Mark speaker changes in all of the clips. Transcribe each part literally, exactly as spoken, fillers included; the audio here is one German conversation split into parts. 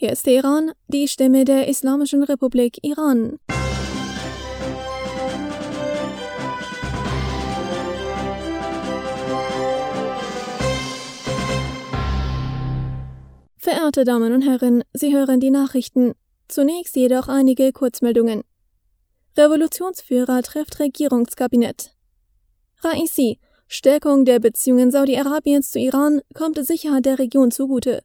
Speaker 1: Hier ist Teheran, die Stimme der Islamischen Republik Iran. Verehrte Damen und Herren, Sie hören die Nachrichten. Zunächst jedoch einige Kurzmeldungen. Revolutionsführer trifft Regierungskabinett. Raisi: Stärkung der Beziehungen Saudi-Arabiens zu Iran kommt Sicherheit der Region zugute.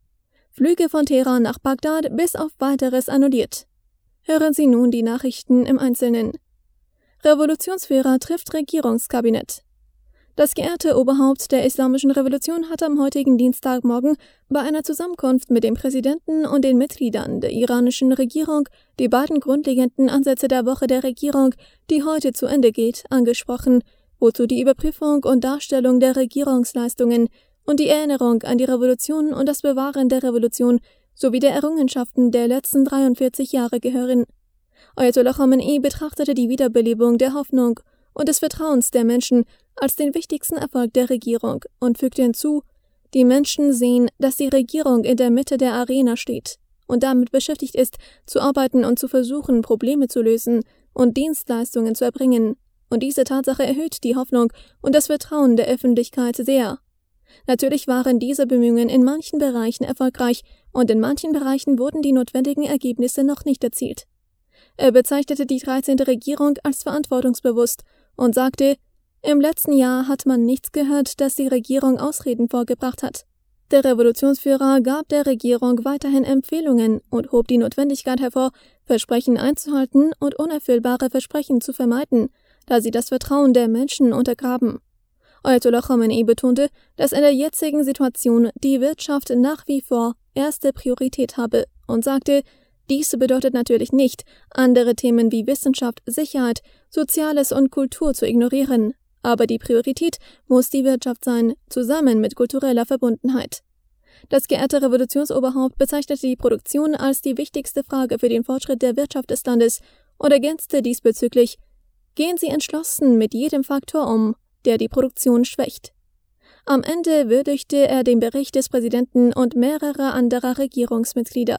Speaker 1: Flüge von Teheran nach Bagdad bis auf Weiteres annulliert. Hören Sie nun die Nachrichten im Einzelnen. Revolutionsführer trifft Regierungskabinett. Das geehrte Oberhaupt der Islamischen Revolution hat am heutigen Dienstagmorgen bei einer Zusammenkunft mit dem Präsidenten und den Mitgliedern der iranischen Regierung die beiden grundlegenden Ansätze der Woche der Regierung, die heute zu Ende geht, angesprochen, wozu die Überprüfung und Darstellung der Regierungsleistungen und die Erinnerung an die Revolution und das Bewahren der Revolution sowie der Errungenschaften der letzten dreiundvierzig Jahre gehören. Ayatollah Khamenei betrachtete die Wiederbelebung der Hoffnung und des Vertrauens der Menschen als den wichtigsten Erfolg der Regierung und fügte hinzu, die Menschen sehen, dass die Regierung in der Mitte der Arena steht und damit beschäftigt ist, zu arbeiten und zu versuchen, Probleme zu lösen und Dienstleistungen zu erbringen. Und diese Tatsache erhöht die Hoffnung und das Vertrauen der Öffentlichkeit sehr. Natürlich waren diese Bemühungen in manchen Bereichen erfolgreich und in manchen Bereichen wurden die notwendigen Ergebnisse noch nicht erzielt. Er bezeichnete die dreizehnte Regierung als verantwortungsbewusst und sagte, im letzten Jahr hat man nichts gehört, dass die Regierung Ausreden vorgebracht hat. Der Revolutionsführer gab der Regierung weiterhin Empfehlungen und hob die Notwendigkeit hervor, Versprechen einzuhalten und unerfüllbare Versprechen zu vermeiden, da sie das Vertrauen der Menschen untergraben. Ayatollah Khamenei betonte, dass in der jetzigen Situation die Wirtschaft nach wie vor erste Priorität habe und sagte, dies bedeutet natürlich nicht, andere Themen wie Wissenschaft, Sicherheit, Soziales und Kultur zu ignorieren, aber die Priorität muss die Wirtschaft sein, zusammen mit kultureller Verbundenheit. Das geehrte Revolutionsoberhaupt bezeichnete die Produktion als die wichtigste Frage für den Fortschritt der Wirtschaft des Landes und ergänzte diesbezüglich, gehen Sie entschlossen mit jedem Faktor um, der die Produktion schwächt. Am Ende würdigte er den Bericht des Präsidenten und mehrerer anderer Regierungsmitglieder.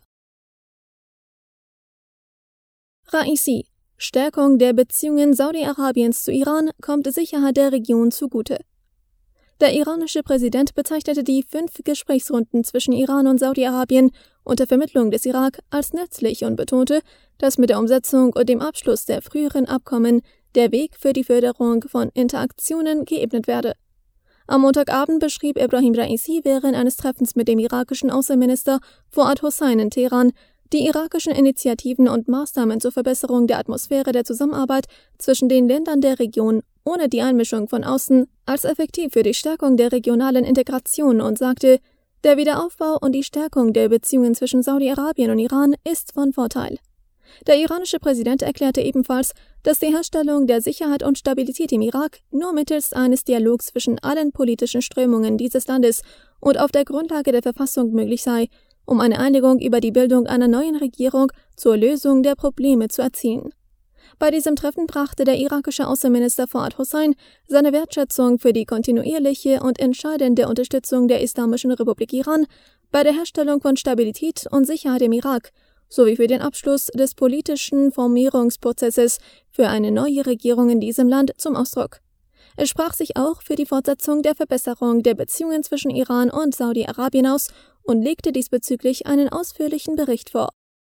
Speaker 1: Raisi: Stärkung der Beziehungen Saudi-Arabiens zu Iran kommt Sicherheit der Region zugute. Der iranische Präsident bezeichnete die fünf Gesprächsrunden zwischen Iran und Saudi-Arabien unter Vermittlung des Irak als nützlich und betonte, dass mit der Umsetzung und dem Abschluss der früheren Abkommen der Weg für die Förderung von Interaktionen geebnet werde. Am Montagabend beschrieb Ebrahim Raisi während eines Treffens mit dem irakischen Außenminister Fuad Hossain in Teheran die irakischen Initiativen und Maßnahmen zur Verbesserung der Atmosphäre der Zusammenarbeit zwischen den Ländern der Region ohne die Einmischung von außen als effektiv für die Stärkung der regionalen Integration und sagte, der Wiederaufbau und die Stärkung der Beziehungen zwischen Saudi-Arabien und Iran ist von Vorteil. Der iranische Präsident erklärte ebenfalls, dass die Herstellung der Sicherheit und Stabilität im Irak nur mittels eines Dialogs zwischen allen politischen Strömungen dieses Landes und auf der Grundlage der Verfassung möglich sei, um eine Einigung über die Bildung einer neuen Regierung zur Lösung der Probleme zu erzielen. Bei diesem Treffen brachte der irakische Außenminister Fuad Hossain seine Wertschätzung für die kontinuierliche und entscheidende Unterstützung der Islamischen Republik Iran bei der Herstellung von Stabilität und Sicherheit im Irak sowie für den Abschluss des politischen Formierungsprozesses für eine neue Regierung in diesem Land zum Ausdruck. Er sprach sich auch für die Fortsetzung der Verbesserung der Beziehungen zwischen Iran und Saudi-Arabien aus und legte diesbezüglich einen ausführlichen Bericht vor.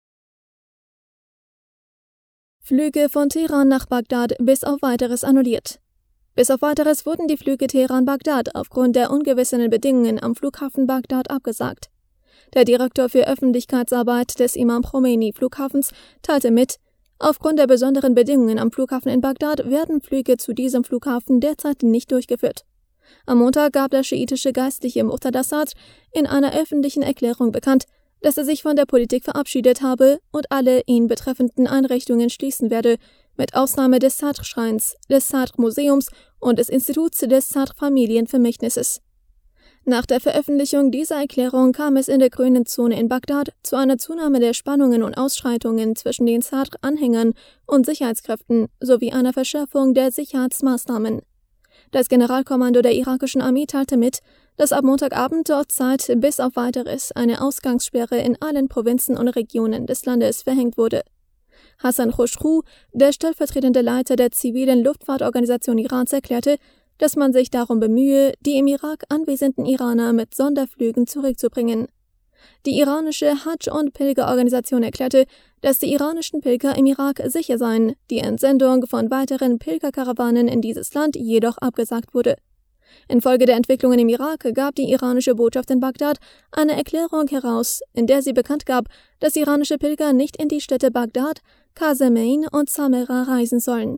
Speaker 1: Flüge von Teheran nach Bagdad bis auf Weiteres annulliert. Bis auf Weiteres wurden die Flüge Teheran-Bagdad aufgrund der ungewissenen Bedingungen am Flughafen Bagdad abgesagt. Der Direktor für Öffentlichkeitsarbeit des Imam Khomeini Flughafens teilte mit, aufgrund der besonderen Bedingungen am Flughafen in Bagdad werden Flüge zu diesem Flughafen derzeit nicht durchgeführt. Am Montag gab der schiitische Geistliche Muqtada Sadr in einer öffentlichen Erklärung bekannt, dass er sich von der Politik verabschiedet habe und alle ihn betreffenden Einrichtungen schließen werde, mit Ausnahme des Sadr-Schreins, des Sadr-Museums und des Instituts des Sadr-Familienvermächtnisses. Nach der Veröffentlichung dieser Erklärung kam es in der grünen Zone in Bagdad zu einer Zunahme der Spannungen und Ausschreitungen zwischen den Sadr-Anhängern und Sicherheitskräften sowie einer Verschärfung der Sicherheitsmaßnahmen. Das Generalkommando der irakischen Armee teilte mit, dass ab Montagabend dort Zeit bis auf Weiteres eine Ausgangssperre in allen Provinzen und Regionen des Landes verhängt wurde. Hassan Khoshru, der stellvertretende Leiter der zivilen Luftfahrtorganisation Irans, erklärte, dass man sich darum bemühe, die im Irak anwesenden Iraner mit Sonderflügen zurückzubringen. Die iranische Hajj- und Pilgerorganisation erklärte, dass die iranischen Pilger im Irak sicher seien, die Entsendung von weiteren Pilgerkarawanen in dieses Land jedoch abgesagt wurde. Infolge der Entwicklungen im Irak gab die iranische Botschaft in Bagdad eine Erklärung heraus, in der sie bekannt gab, dass iranische Pilger nicht in die Städte Bagdad, Kasemein und Samarra reisen sollen.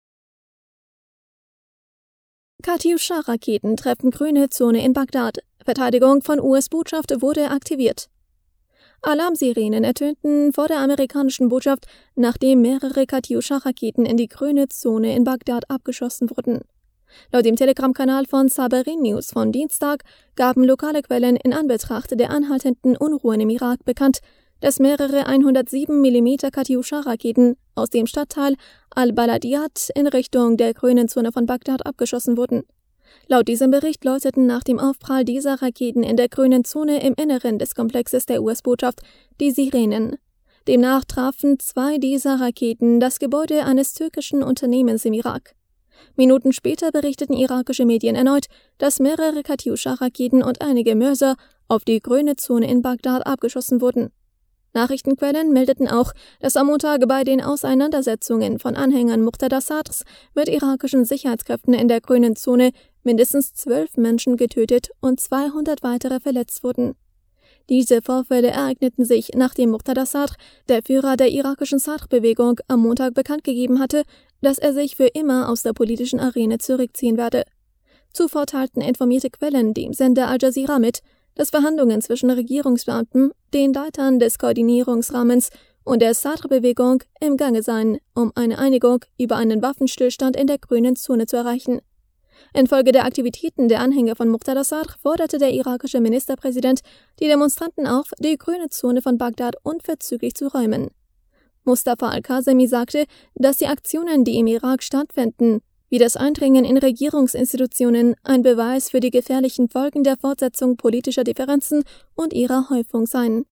Speaker 1: Katyusha-Raketen treffen grüne Zone in Bagdad. Verteidigung von U S-Botschaft wurde aktiviert. Alarmsirenen ertönten vor der amerikanischen Botschaft, nachdem mehrere Katyusha-Raketen in die grüne Zone in Bagdad abgeschossen wurden. Laut dem Telegram-Kanal von Sabarin News von Dienstag gaben lokale Quellen in Anbetracht der anhaltenden Unruhen im Irak bekannt, dass mehrere hundertsieben Millimeter Katyusha-Raketen aus dem Stadtteil Al-Baladiyat in Richtung der grünen Zone von Bagdad abgeschossen wurden. Laut diesem Bericht läuteten nach dem Aufprall dieser Raketen in der grünen Zone im Inneren des Komplexes der U S-Botschaft die Sirenen. Demnach trafen zwei dieser Raketen das Gebäude eines türkischen Unternehmens im Irak. Minuten später berichteten irakische Medien erneut, dass mehrere Katyusha-Raketen und einige Mörser auf die grüne Zone in Bagdad abgeschossen wurden. Nachrichtenquellen meldeten auch, dass am Montag bei den Auseinandersetzungen von Anhängern Muqtada Sadrs mit irakischen Sicherheitskräften in der grünen Zone mindestens zwölf Menschen getötet und zweihundert weitere verletzt wurden. Diese Vorfälle ereigneten sich, nachdem Muqtada Sadr, der Führer der irakischen Sadr-Bewegung, am Montag bekannt gegeben hatte, dass er sich für immer aus der politischen Arena zurückziehen werde. Zuvor teilten informierte Quellen dem Sender Al Jazeera mit, dass Verhandlungen zwischen Regierungsbeamten, den Leitern des Koordinierungsrahmens und der Sadr-Bewegung im Gange seien, um eine Einigung über einen Waffenstillstand in der grünen Zone zu erreichen. Infolge der Aktivitäten der Anhänger von Muqtada Sadr forderte der irakische Ministerpräsident die Demonstranten auf, die grüne Zone von Bagdad unverzüglich zu räumen. Mustafa al-Kazemi sagte, dass die Aktionen, die im Irak stattfinden, wie das Eindringen in Regierungsinstitutionen, ein Beweis für die gefährlichen Folgen der Fortsetzung politischer Differenzen und ihrer Häufung seien.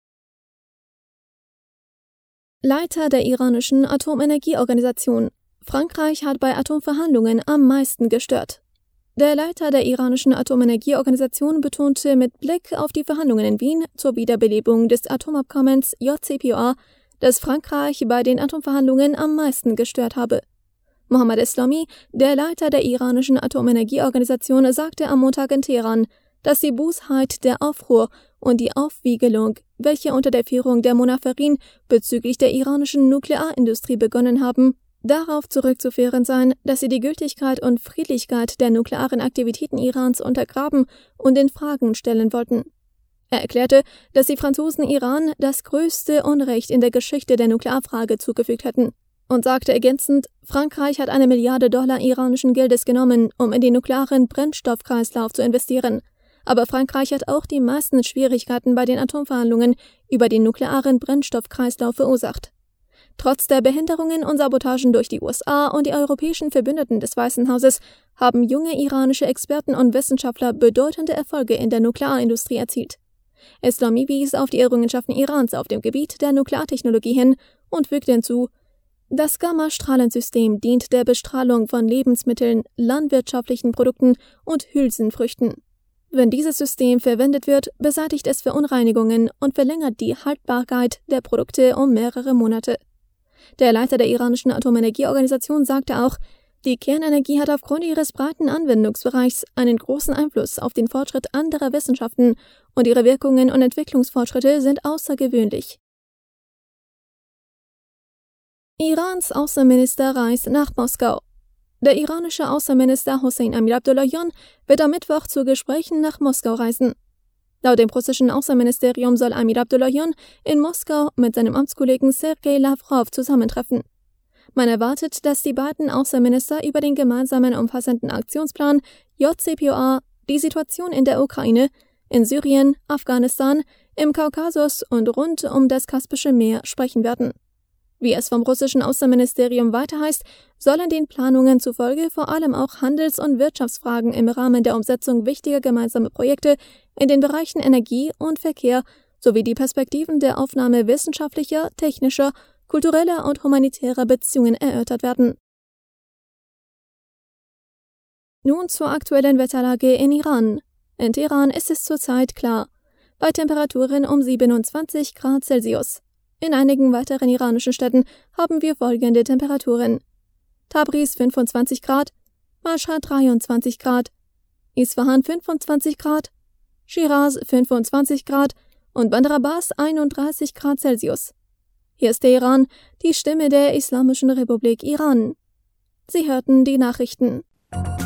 Speaker 1: Leiter der iranischen Atomenergieorganisation. Frankreich hat bei Atomverhandlungen am meisten gestört. Der Leiter der iranischen Atomenergieorganisation betonte mit Blick auf die Verhandlungen in Wien zur Wiederbelebung des Atomabkommens J C P O A, dass Frankreich bei den Atomverhandlungen am meisten gestört habe. Mohammad Eslami, der Leiter der iranischen Atomenergieorganisation, sagte am Montag in Teheran, dass die Bosheit, der Aufruhr und die Aufwiegelung, welche unter der Führung der Monaferin bezüglich der iranischen Nuklearindustrie begonnen haben, darauf zurückzuführen seien, dass sie die Gültigkeit und Friedlichkeit der nuklearen Aktivitäten Irans untergraben und in Fragen stellen wollten. Er erklärte, dass die Franzosen Iran das größte Unrecht in der Geschichte der Nuklearfrage zugefügt hätten. Und sagte ergänzend, Frankreich hat eine Milliarde Dollar iranischen Geldes genommen, um in den nuklearen Brennstoffkreislauf zu investieren. Aber Frankreich hat auch die meisten Schwierigkeiten bei den Atomverhandlungen über den nuklearen Brennstoffkreislauf verursacht. Trotz der Behinderungen und Sabotagen durch die U S A und die europäischen Verbündeten des Weißen Hauses haben junge iranische Experten und Wissenschaftler bedeutende Erfolge in der Nuklearindustrie erzielt. Eslami wies auf die Errungenschaften Irans auf dem Gebiet der Nukleartechnologie hin und fügte hinzu, das Gamma-Strahlensystem dient der Bestrahlung von Lebensmitteln, landwirtschaftlichen Produkten und Hülsenfrüchten. Wenn dieses System verwendet wird, beseitigt es Verunreinigungen und verlängert die Haltbarkeit der Produkte um mehrere Monate. Der Leiter der iranischen Atomenergieorganisation sagte auch, die Kernenergie hat aufgrund ihres breiten Anwendungsbereichs einen großen Einfluss auf den Fortschritt anderer Wissenschaften und ihre Wirkungen und Entwicklungsfortschritte sind außergewöhnlich. Irans Außenminister reist nach Moskau. Der iranische Außenminister Hossein Amir Abdullahian wird am Mittwoch zu Gesprächen nach Moskau reisen. Laut dem russischen Außenministerium soll Amir Abdullahian in Moskau mit seinem Amtskollegen Sergei Lavrov zusammentreffen. Man erwartet, dass die beiden Außenminister über den gemeinsamen umfassenden Aktionsplan J C P O A, die Situation in der Ukraine, in Syrien, Afghanistan, im Kaukasus und rund um das Kaspische Meer sprechen werden. Wie es vom russischen Außenministerium weiter heißt, sollen den Planungen zufolge vor allem auch Handels- und Wirtschaftsfragen im Rahmen der Umsetzung wichtiger gemeinsamer Projekte in den Bereichen Energie und Verkehr sowie die Perspektiven der Aufnahme wissenschaftlicher, technischer, kultureller und humanitärer Beziehungen erörtert werden. Nun zur aktuellen Wetterlage in Iran. In Teheran ist es zurzeit klar, bei Temperaturen um siebenundzwanzig Grad Celsius. In einigen weiteren iranischen Städten haben wir folgende Temperaturen: Tabriz fünfundzwanzig Grad, Mashhad dreiundzwanzig Grad, Isfahan fünfundzwanzig Grad, Shiraz fünfundzwanzig Grad und Bandar Abbas einunddreißig Grad Celsius. Hier ist der Iran, die Stimme der Islamischen Republik Iran. Sie hörten die Nachrichten.